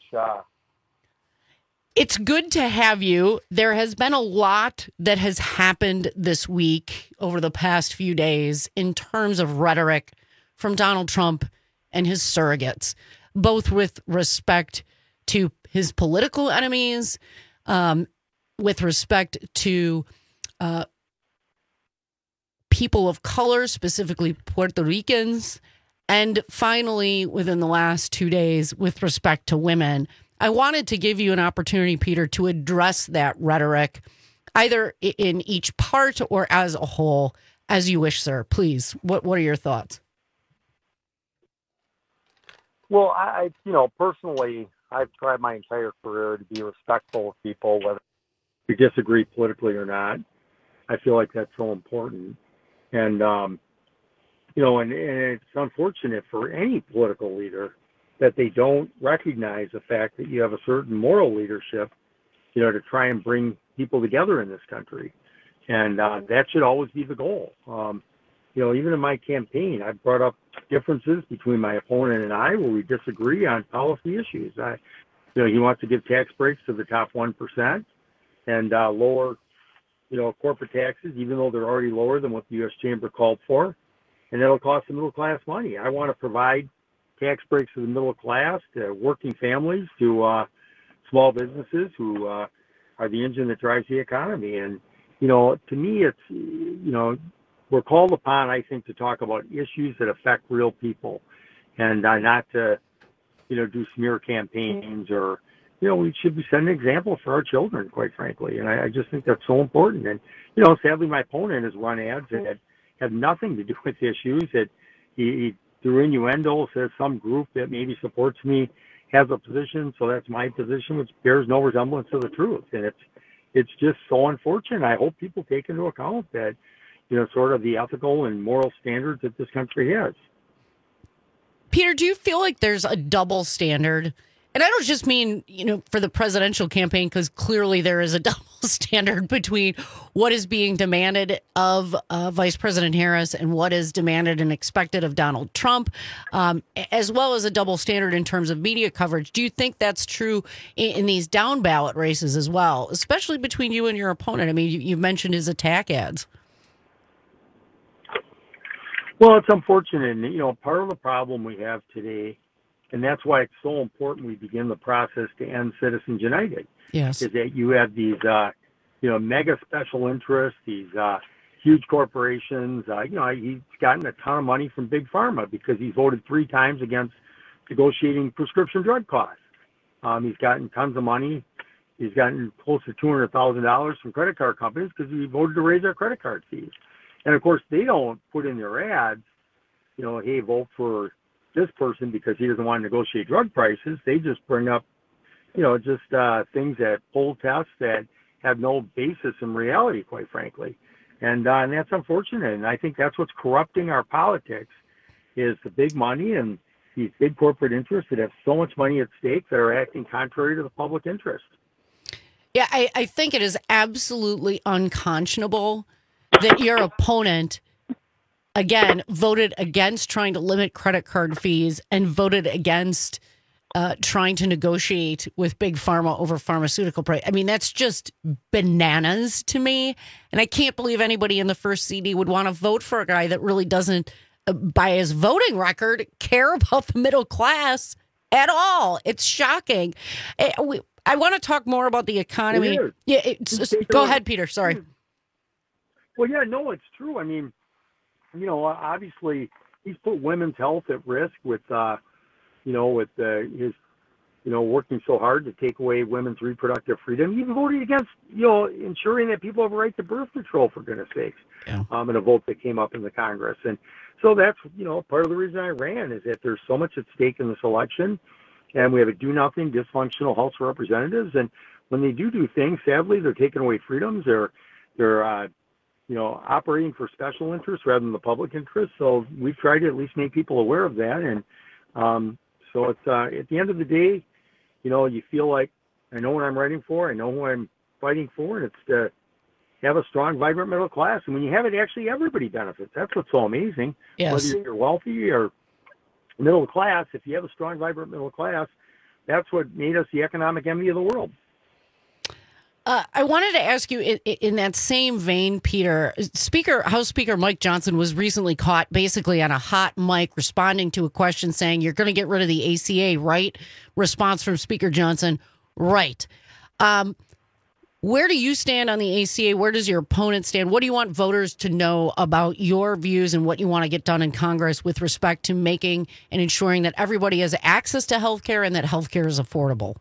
It's good to have you. There has been a lot that has happened this week over the past few days in terms of rhetoric from Donald Trump and his surrogates, both with respect to his political enemies, with respect to people of color, specifically Puerto Ricans, and finally, within the last 2 days, with respect to women. I wanted to give you an opportunity, Peter, to address that rhetoric, either in each part or as a whole, as you wish, sir. Please, what are your thoughts? Well, I personally, I've tried my entire career to be respectful of people, whether you disagree politically or not. I feel like that's so important. And, and it's unfortunate for any political leader that they don't recognize the fact that you have a certain moral leadership, to try and bring people together in this country. And that should always be the goal. Even in my campaign, I've brought up differences between my opponent and I where we disagree on policy issues. He wants to give tax breaks to the top 1% and lower, corporate taxes, even though they're already lower than what the U.S. Chamber called for. And that'll cost the middle class money. I want to provide tax breaks to the middle class, to working families, to small businesses who are the engine that drives the economy. And, to me, it's, we're called upon, I think, to talk about issues that affect real people and not to, do smear campaigns or, we should be setting an example for our children, quite frankly. And I just think that's so important. And, sadly, my opponent has run ads that have nothing to do with issues that he through innuendo says some group that maybe supports me has a position, so that's my position, which bears no resemblance to the truth. And it's just so unfortunate. I hope people take into account that, sort of the ethical and moral standards that this country has. Peter, do you feel like there's a double standard? And I don't just mean, for the presidential campaign, because clearly there is a double standard between what is being demanded of Vice President Harris and what is demanded and expected of Donald Trump, as well as a double standard in terms of media coverage. Do you think that's true in these down ballot races as well, especially between you and your opponent? I mean, you've mentioned his attack ads. Well, it's unfortunate. And, part of the problem we have today, and that's why it's so important we begin the process to end Citizens United. Yes. Is that you have these, mega special interests, these huge corporations. He's gotten a ton of money from Big Pharma because he's voted 3 times against negotiating prescription drug costs. He's gotten tons of money. He's gotten close to $200,000 from credit card companies because he voted to raise their credit card fees. And, of course, they don't put in their ads, hey, vote for this person because he doesn't want to negotiate drug prices. They just bring up, things that poll tests that have no basis in reality, quite frankly. And that's unfortunate. And I think that's what's corrupting our politics is the big money and these big corporate interests that have so much money at stake that are acting contrary to the public interest. Yeah, I think it is absolutely unconscionable that your opponent, again, voted against trying to limit credit card fees and voted against trying to negotiate with Big Pharma over pharmaceutical price. I mean, that's just bananas to me. And I can't believe anybody in the first CD would want to vote for a guy that really doesn't, by his voting record, care about the middle class at all. It's shocking. I want to talk more about the economy. Yeah, go ahead, Peter. Sorry. Well, yeah, no, it's true. I mean, obviously he's put women's health at risk with his working so hard to take away women's reproductive freedom. He even voted against, ensuring that people have a right to birth control, for goodness sakes, in a vote that came up in the Congress. And so that's, part of the reason I ran is that there's so much at stake in this election, and we have a do-nothing, dysfunctional House of Representatives. And when they do things, sadly, they're taking away freedoms. They're operating for special interests rather than the public interest. So we've tried to at least make people aware of that. And so it's at the end of the day, you feel like I know what I'm writing for, I know who I'm fighting for, and it's to have a strong, vibrant middle class. And when you have it, actually everybody benefits. That's what's so amazing. Yes. Whether you're wealthy or middle class, if you have a strong, vibrant middle class, that's what made us the economic envy of the world. I wanted to ask you in that same vein, Peter, House Speaker Mike Johnson was recently caught basically on a hot mic responding to a question saying, you're going to get rid of the ACA, right? Response from Speaker Johnson, right. Where do you stand on the ACA? Where does your opponent stand? What do you want voters to know about your views and what you want to get done in Congress with respect to making and ensuring that everybody has access to health care and that health care is affordable?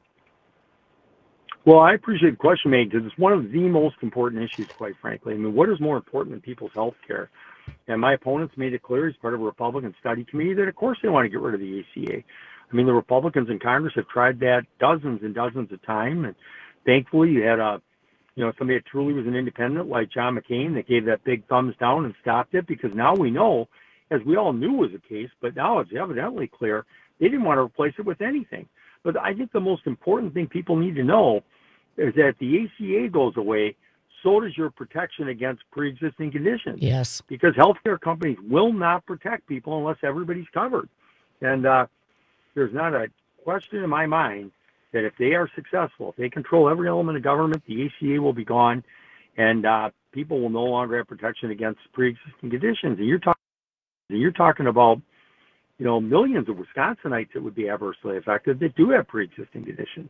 Well, I appreciate the question, Meg, because it's one of the most important issues, quite frankly. I mean, what is more important than people's health care? And my opponents made it clear as part of a Republican study committee that, of course, they want to get rid of the ACA. I mean, the Republicans in Congress have tried that dozens and dozens of times. And thankfully, you had somebody that truly was an independent like John McCain that gave that big thumbs down and stopped it, because now we know, as we all knew was the case, but now it's evidently clear, they didn't want to replace it with anything. But I think the most important thing people need to know is that if the ACA goes away, so does your protection against pre-existing conditions. Yes. Because healthcare companies will not protect people unless everybody's covered. And there's not a question in my mind that if they are successful, if they control every element of government, the ACA will be gone, and people will no longer have protection against pre-existing conditions. And you're talking about, millions of Wisconsinites that would be adversely affected that do have pre-existing conditions.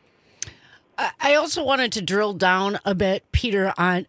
I also wanted to drill down a bit, Peter, on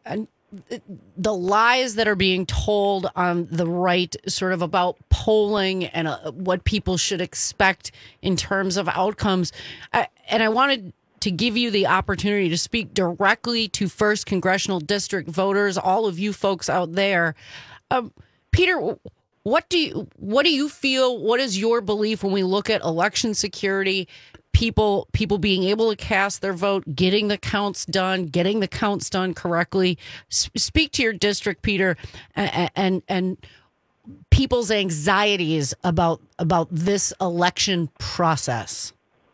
the lies that are being told on the right, sort of about polling and what people should expect in terms of outcomes. And I wanted to give you the opportunity to speak directly to 1st Congressional District voters, all of you folks out there. Peter, what do you feel? What is your belief when we look at election security? People being able to cast their vote, getting the counts done correctly. Speak to your district, Peter, and people's anxieties about this election process.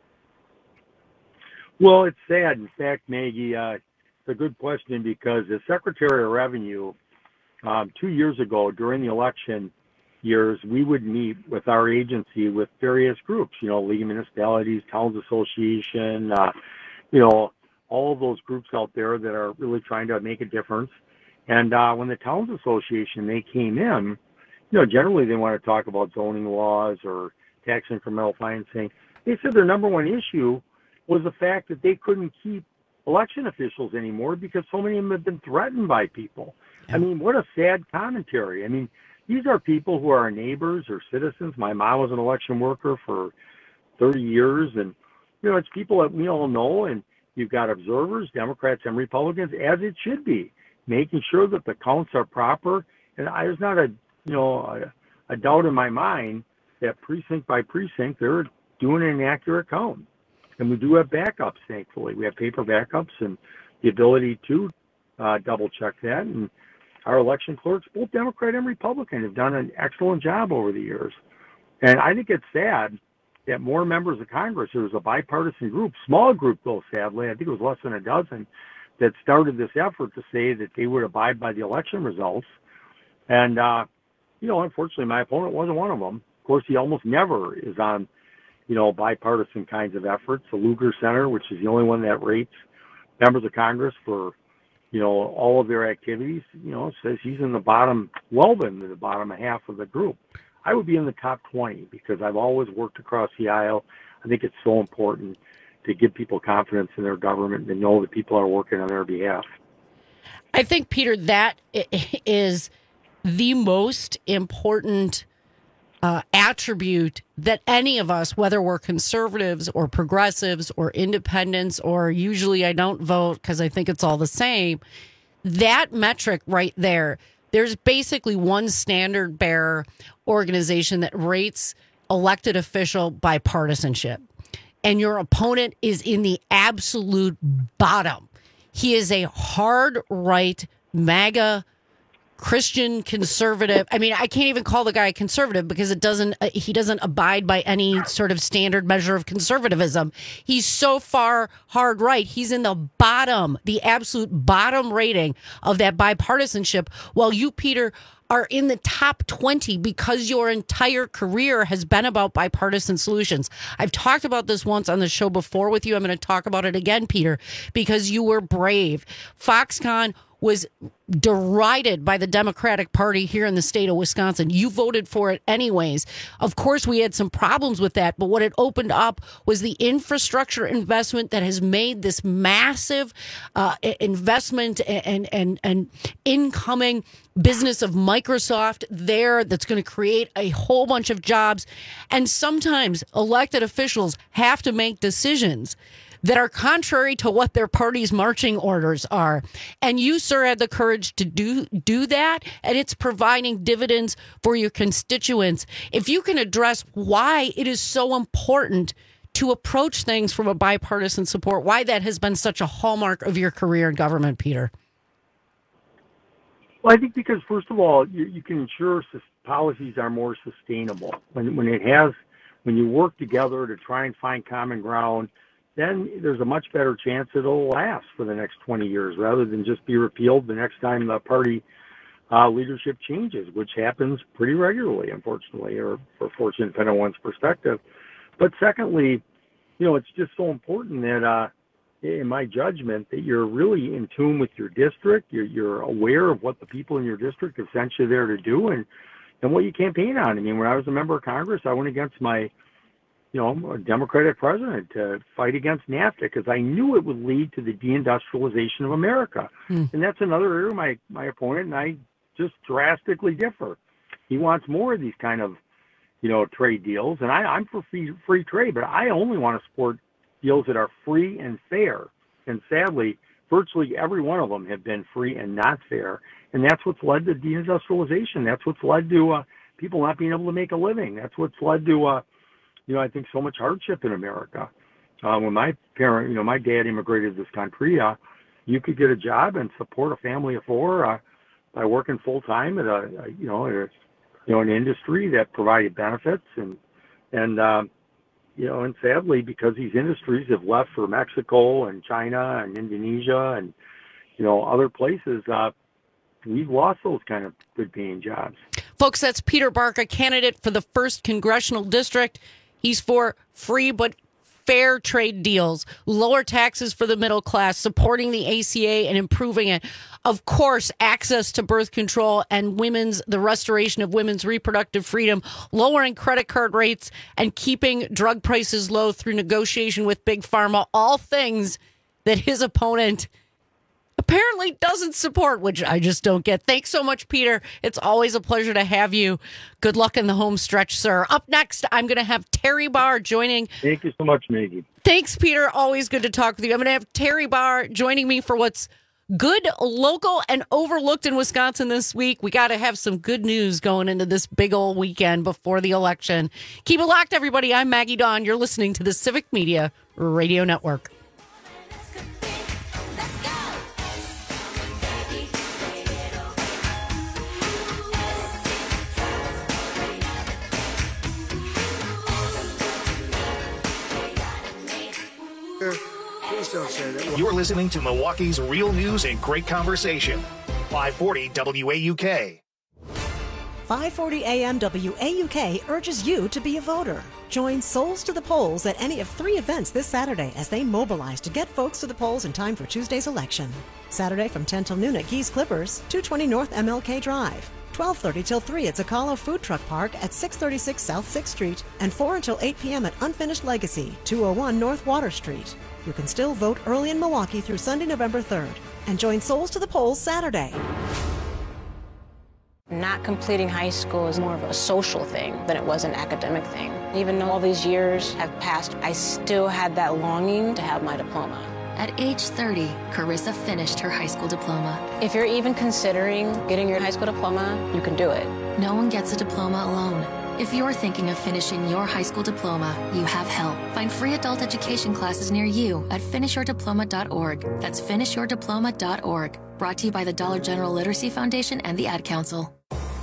Well, it's sad. In fact, Maggie, it's a good question, because the Secretary of Revenue 2 years ago during the election years, we would meet with our agency with various groups, League of Municipalities, Towns Association, all of those groups out there that are really trying to make a difference. And when the Towns Association, they came in, generally they want to talk about zoning laws or tax incremental financing. They said their number one issue was the fact that they couldn't keep election officials anymore because so many of them have been threatened by people. I mean, what a sad commentary. I mean, these are people who are our neighbors or citizens. My mom was an election worker for 30 years, and, it's people that we all know, and you've got observers, Democrats and Republicans, as it should be, making sure that the counts are proper. And there's not a doubt in my mind that precinct by precinct, they're doing an accurate count. And we do have backups, thankfully. We have paper backups and the ability to double check that. And our election clerks, both Democrat and Republican, have done an excellent job over the years. And I think it's sad that more members of Congress, there was a bipartisan group, small group though, sadly, I think it was less than a dozen, that started this effort to say that they would abide by the election results. And, unfortunately, my opponent wasn't one of them. Of course, he almost never is on, bipartisan kinds of efforts. The Lugar Center, which is the only one that rates members of Congress for, all of their activities, says he's in the bottom, into the bottom half of the group. I would be in the top 20 because I've always worked across the aisle. I think it's so important to give people confidence in their government and know that people are working on their behalf. I think, Peter, that is the most important attribute that any of us, whether we're conservatives or progressives or independents, or usually I don't vote because I think it's all the same, that metric right there, there's basically one standard bearer organization that rates elected official bipartisanship. And your opponent is in the absolute bottom. He is a hard right MAGA Christian conservative. I mean, I can't even call the guy conservative because he doesn't abide by any sort of standard measure of conservatism. He's so far hard right. He's in the bottom, the absolute bottom rating of that bipartisanship, while you, Peter, are in the top 20 because your entire career has been about bipartisan solutions. I've talked about this once on the show before with you. I'm going to talk about it again, Peter, because you were brave. Foxconn was derided by the Democratic Party here in the state of Wisconsin. You voted for it anyways. Of course, we had some problems with that, but what it opened up was the infrastructure investment that has made this massive investment and incoming business of Microsoft there that's going to create a whole bunch of jobs. And sometimes elected officials have to make decisions that are contrary to what their party's marching orders are. And you, sir, had the courage to do that, and it's providing dividends for your constituents. If you can address why it is so important to approach things from a bipartisan support, why that has been such a hallmark of your career in government, Peter. Well, I think because, first of all, you can ensure policies are more sustainable. When you work together to try and find common ground, then there's a much better chance it'll last for the next 20 years rather than just be repealed the next time the party leadership changes, which happens pretty regularly, unfortunately, or fortunately, depending on one's perspective. But secondly, it's just so important that, in my judgment, that you're really in tune with your district. You're aware of what the people in your district have sent you there to do and what you campaign on. I mean, when I was a member of Congress, I went against my a Democratic president to fight against NAFTA because I knew it would lead to the deindustrialization of America. And that's another area my opponent and I just drastically differ. He wants more of these kind of, trade deals. And I'm for free trade, but I only want to support deals that are free and fair. And sadly, virtually every one of them have been free and not fair. And that's what's led to deindustrialization. That's what's led to people not being able to make a living. That's what's led to I think so much hardship in America. When my dad immigrated to this country, you could get a job and support a family of four by working full time at an industry that provided benefits and sadly, because these industries have left for Mexico and China and Indonesia and other places, we've lost those kind of good paying jobs. Folks, that's Peter Barca, candidate for the 1st Congressional District. He's for free but fair trade deals, lower taxes for the middle class, supporting the ACA and improving it. Of course, access to birth control and the restoration of women's reproductive freedom, lowering credit card rates and keeping drug prices low through negotiation with Big Pharma, all things that his opponent apparently doesn't support, which I just don't get. Thanks so much, Peter. It's always a pleasure to have you. Good luck in the home stretch, sir. Up next, I'm going to have Terry Barr joining. Thank you so much, Maggie. Thanks, Peter. Always good to talk with you. I'm going to have Terry Barr joining me for what's good, local, and overlooked in Wisconsin this week. We got to have some good news going into this big old weekend before the election. Keep it locked, everybody. I'm Maggie Dawn. You're listening to the Civic Media Radio Network. Please don't say that. You're listening to Milwaukee's real news and great conversation. 540 WAUK. 540 AM WAUK urges you to be a voter. Join Souls to the Polls at any of 3 events this Saturday as they mobilize to get folks to the polls in time for Tuesday's election. Saturday from 10 till noon at Geese Clippers, 220 North MLK Drive. 12:30 till 3 at Zocalo Food Truck Park at 636 South 6th Street, and 4 until 8 p.m. at Unfinished Legacy, 201 North Water Street. You can still vote early in Milwaukee through Sunday, November 3rd. And join Souls to the Polls Saturday. Not completing high school is more of a social thing than it was an academic thing. Even though all these years have passed, I still had that longing to have my diploma. At age 30, Carissa finished her high school diploma. If you're even considering getting your high school diploma, you can do it. No one gets a diploma alone. If you're thinking of finishing your high school diploma, you have help. Find free adult education classes near you at finishyourdiploma.org. That's finishyourdiploma.org. Brought to you by the Dollar General Literacy Foundation and the Ad Council.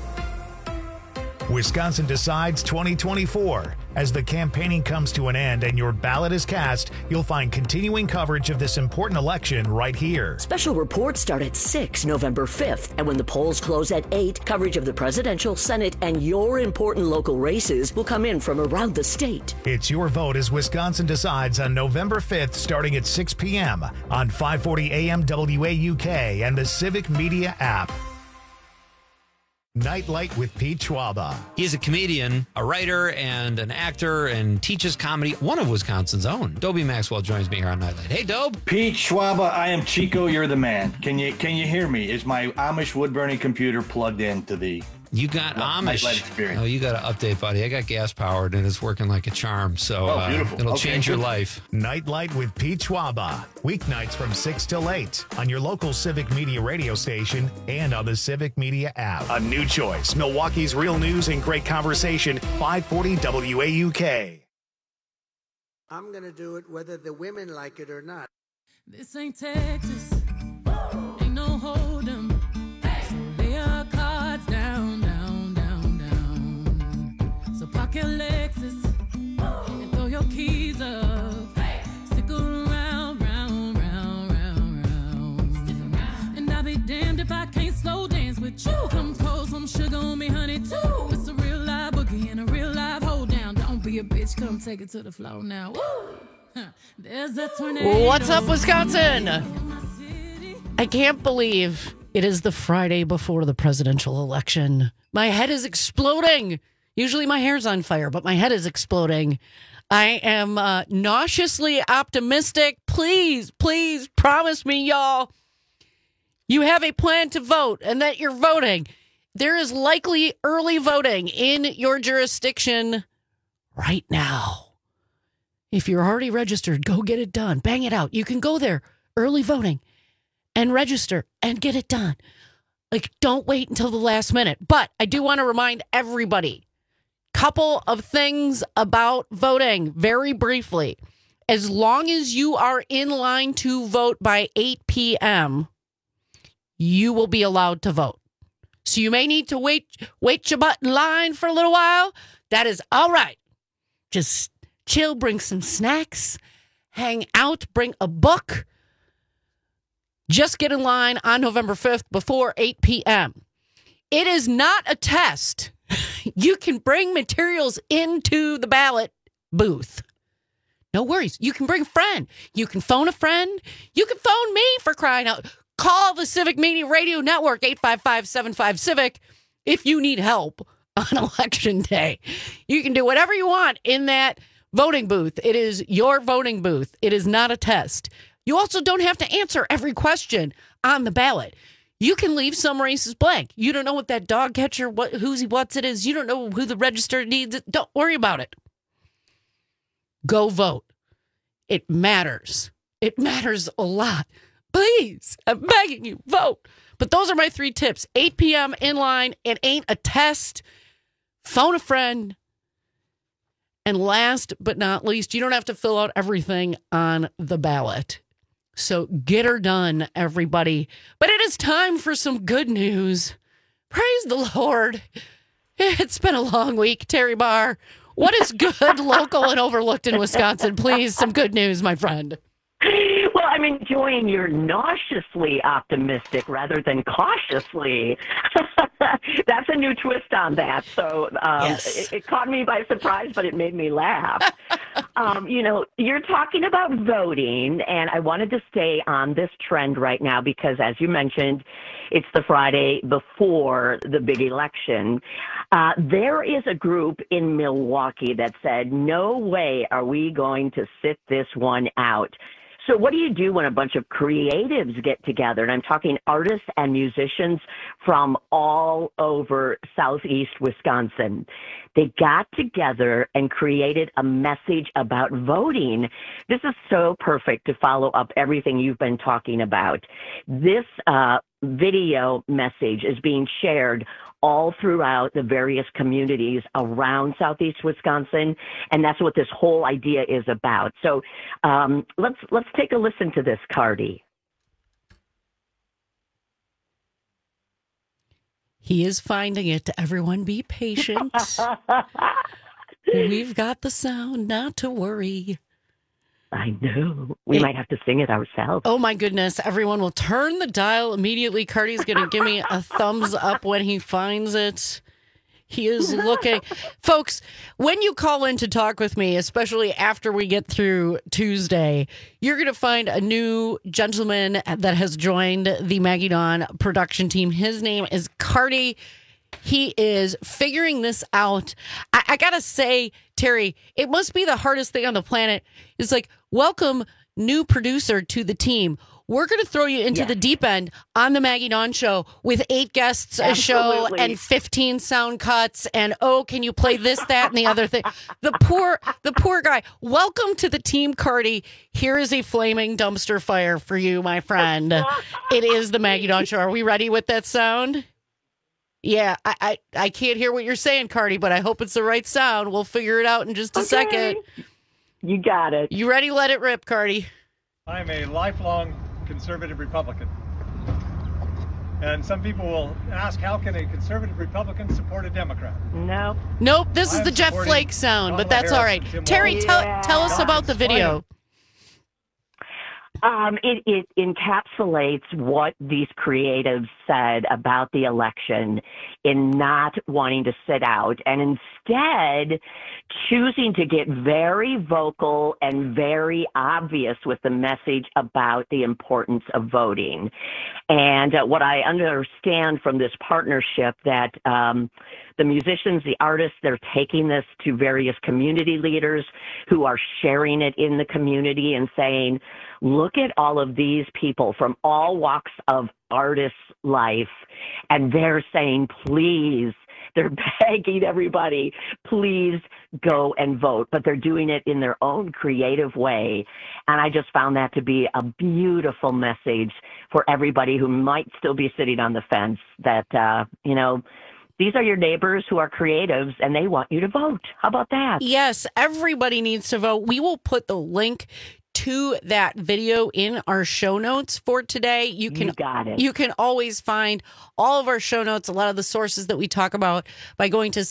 Wisconsin Decides 2024. As the campaigning comes to an end and your ballot is cast, you'll find continuing coverage of this important election right here. Special reports start at 6 November 5th, and when the polls close at 8, coverage of the presidential, Senate, and your important local races will come in from around the state. It's your vote as Wisconsin Decides on November 5th, starting at 6 p.m. on 540 AM WAUK and the Civic Media app. Nightlight with Pete Schwaba. He is a comedian, a writer, and an actor, and teaches comedy. One of Wisconsin's own. Dobie Maxwell joins me here on Nightlight. Hey, Dobe. Pete Schwaba, I am Chico. You're the man. Can you hear me? Is my Amish wood burning computer plugged into the? You got Amish. Nightlight experience. Oh, you got to update, buddy. I got gas powered and it's working like a charm. So it'll change your life. Nightlight with Pete Schwaba. Weeknights from 6 till 8 on your local Civic Media radio station and on the Civic Media app. A new choice. Milwaukee's real news and great conversation. 540 WAUK. I'm going to do it whether the women like it or not. This ain't Texas. Ain't no hold 'em. So lay your cards down, down, down, down. So park your Lexus and throw your keys up. Stick around, round, round, round, round. And I'll be damned if I can't slow dance with you. Come pour some sugar on me, honey, too. It's a real live boogie and a real live hold down. Don't be a bitch, come take it to the floor now. Woo! There's a tornado. What's up, Wisconsin? I can't believe it is the Friday before the presidential election. My head is exploding. Usually my hair's on fire, but my head is exploding. I am nauseously optimistic. Please, please promise me, y'all, you have a plan to vote and that you're voting. There is likely early voting in your jurisdiction right now. If you're already registered, go get it done. Bang it out. You can go there, early voting, and register and get it done. Like, don't wait until the last minute. But I do want to remind everybody, couple of things about voting very briefly. As long as you are in line to vote by 8 p.m., you will be allowed to vote. So you may need to wait your butt in line for a little while. That is all right. Just chill, bring some snacks, hang out, bring a book. Just get in line on November 5th before 8 p.m. It is not a test. You can bring materials into the ballot booth. No worries. You can bring a friend. You can phone a friend. You can phone me, for crying out. Call the Civic Media Radio Network, 855-75-CIVIC, if you need help on Election Day. You can do whatever you want in that voting booth. It is your voting booth. It is not a test. You also don't have to answer every question on the ballot. You can leave some races blank. You don't know what that dog catcher, what's it is. You don't know who the register needs it. Don't worry about it. Go vote. It matters. It matters a lot. Please, I'm begging you, vote. But those are my 3 tips. 8 p.m. in line. It ain't a test. Phone a friend. And last but not least, you don't have to fill out everything on the ballot. So get her done, everybody. But it is time for some good news. Praise the Lord. It's been a long week, Terry Barr. What is good, local, and overlooked in Wisconsin? Please, some good news, my friend. Well, I'm enjoying your nauseously optimistic rather than cautiously. That's a new twist on that. So Yes. it caught me by surprise, but it made me laugh. You're talking about voting, and I wanted to stay on this trend right now because, as you mentioned, it's the Friday before the big election. There is a group in Milwaukee that said, no way are we going to sit this one out. So what do you do when a bunch of creatives get together? And I'm talking artists and musicians from all over southeast Wisconsin. They got together and created a message about voting. This is so perfect to follow up everything you've been talking about. This video message is being shared all throughout the various communities around southeast Wisconsin, and that's what this whole idea is about. So let's take a listen to this, Cardi. He is finding it. Everyone be patient. We've got the sound, not to worry. I know. We might have to sing it ourselves. Oh, my goodness. Everyone will turn the dial immediately. Cardi's going to give me a thumbs up when he finds it. He is looking. Folks, when you call in to talk with me, especially after we get through Tuesday, you're going to find a new gentleman that has joined the Maggie Dawn production team. His name is Cardi. He is figuring this out. I got to say, Terry, it must be the hardest thing on the planet. It's like, welcome, new producer to the team. We're going to throw you into the deep end on the Maggie Dawn Show with 8 guests a show and 15 sound cuts. And, can you play this, that, and the other thing? The poor guy. Welcome to the team, Cardi. Here is a flaming dumpster fire for you, my friend. It is the Maggie Dawn Show. Are we ready with that sound? Yeah, I can't hear what you're saying, Cardi, but I hope it's the right sound. We'll figure it out in just a second. You got it. You ready? Let it rip, Cardi. I'm a lifelong conservative Republican. And some people will ask, how can a conservative Republican support a Democrat? Nope. This is the Jeff Flake sound, but that's all right. Terry, tell us about the video. It encapsulates what these creatives said about the election in not wanting to sit out and instead choosing to get very vocal and very obvious with the message about the importance of voting. And what I understand from this partnership that the musicians, the artists, they're taking this to various community leaders who are sharing it in the community and saying, look at all of these people from all walks of artists' life, and they're saying, please, they're begging everybody, please go and vote. But they're doing it in their own creative way. And I just found that to be a beautiful message for everybody who might still be sitting on the fence that, these are your neighbors who are creatives and they want you to vote. How about that? Yes, everybody needs to vote. We will put the link to that video in our show notes for today. You got it. You can always find all of our show notes, a lot of the sources that we talk about, by going to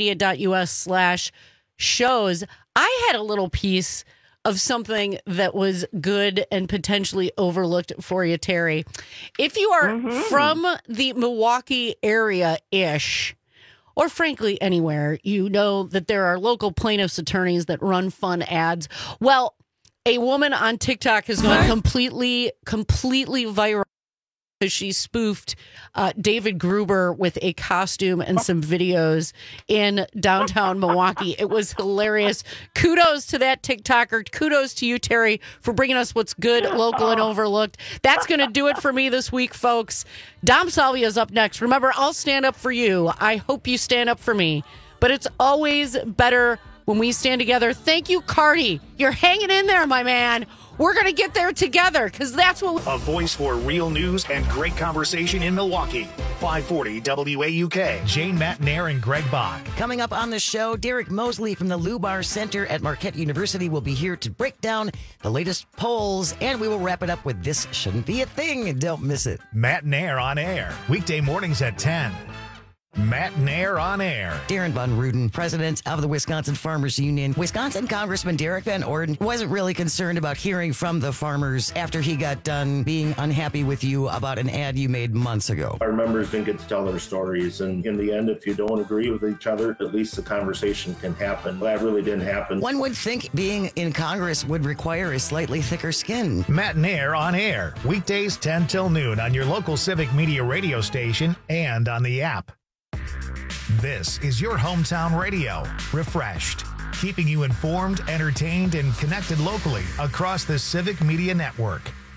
civicmedia.us/shows. I had a little piece of something that was good and potentially overlooked for you, Terry. If you are from the Milwaukee area-ish, or frankly anywhere, you know that there are local plaintiffs' attorneys that run fun ads. Well, a woman on TikTok has gone completely viral because she spoofed David Gruber with a costume and some videos in downtown Milwaukee. It was hilarious. Kudos to that TikToker. Kudos to you, Terry, for bringing us what's good, local, and overlooked. That's going to do it for me this week, folks. Dom Salvia is up next. Remember, I'll stand up for you. I hope you stand up for me. But it's always better when we stand together. Thank you, Cardi. You're hanging in there, my man. We're going to get there together because that's what... A voice for real news and great conversation in Milwaukee. 540 WAUK. Jane Matnair and Greg Bach. Coming up on the show, Derek Mosley from the Lubar Center at Marquette University will be here to break down the latest polls, and we will wrap it up with This Shouldn't Be a Thing. Don't miss it. Matnair on air. Weekday mornings at 10. Matt Nair on air. Darren Von Ruden, president of the Wisconsin Farmers Union. Wisconsin Congressman Derek Van Orden wasn't really concerned about hearing from the farmers after he got done being unhappy with you about an ad you made months ago. Our members didn't get to tell their stories, and in the end, if you don't agree with each other, at least the conversation can happen. That really didn't happen. One would think being in Congress would require a slightly thicker skin. Matt Nair on air, weekdays 10 till noon on your local Civic Media radio station and on the app. This is your hometown radio, refreshed, keeping you informed, entertained, and connected locally across the Civic Media Network.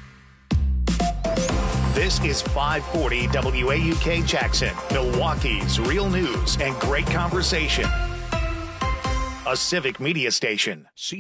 This is 540 WAUK Jackson, Milwaukee's real news and great conversation. A Civic Media station.